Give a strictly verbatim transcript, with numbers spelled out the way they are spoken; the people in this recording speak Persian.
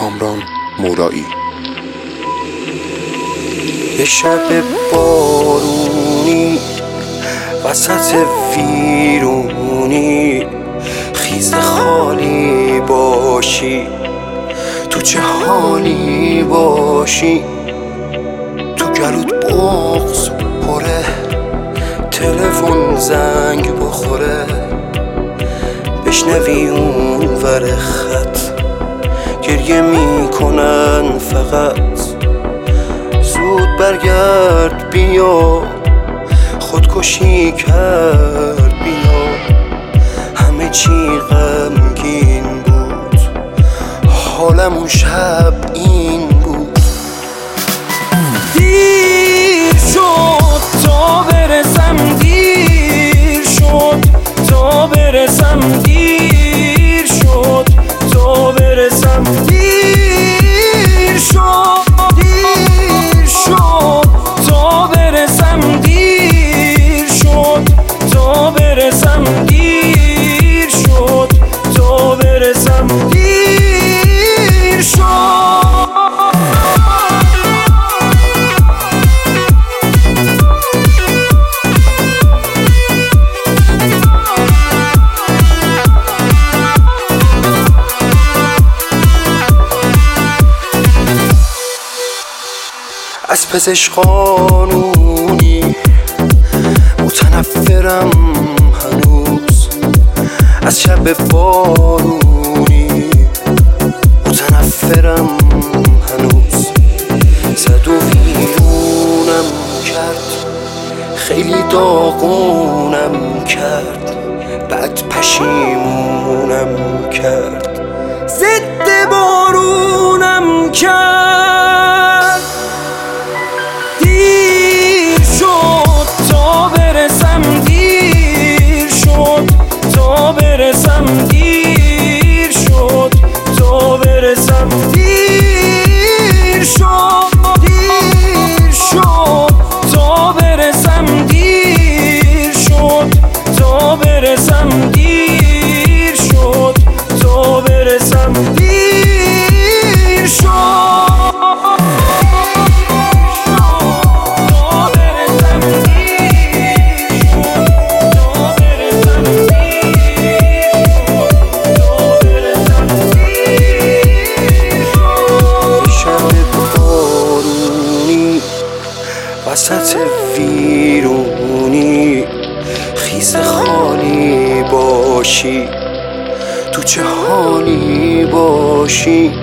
کامران مولایی. یه شب بارونی وسط ویرونی، خیز خالی باشی، تو چه حالی باشی، تو گلوت بغض پره، تلفن زنگ بخوره، بشنوی اون ور خط گریه میکنن فقط، زود برگرد بیا، خودکشی کرد بیا، همه چی غمگین بود، حالم اون شب این بود. دیر شد تا برسم، دیر شد تا برسم، دیر شد تا برسم، دیر شد دیر شد تا برسم، دیر شد تا برسم، دیر شد تا برسم، دیر شد. از پزشک قانونی متنفرم هنوز، از شب بارونی متنفرم هنوز، زد و ویرونم کرد، خیلی داغونم کرد، بعد پشیمونم کرد، ضد بارونم کرد. دیر شد تا برسم، دیر شد تا برسم، دیر شد تا برسم، دیر شد دیر شد تا برسم، دیر شد تا برسم، دیر شد تا برسم، دیر شد. وسط ویرونی، خیز خالی باشی، تو چه حالی باشی،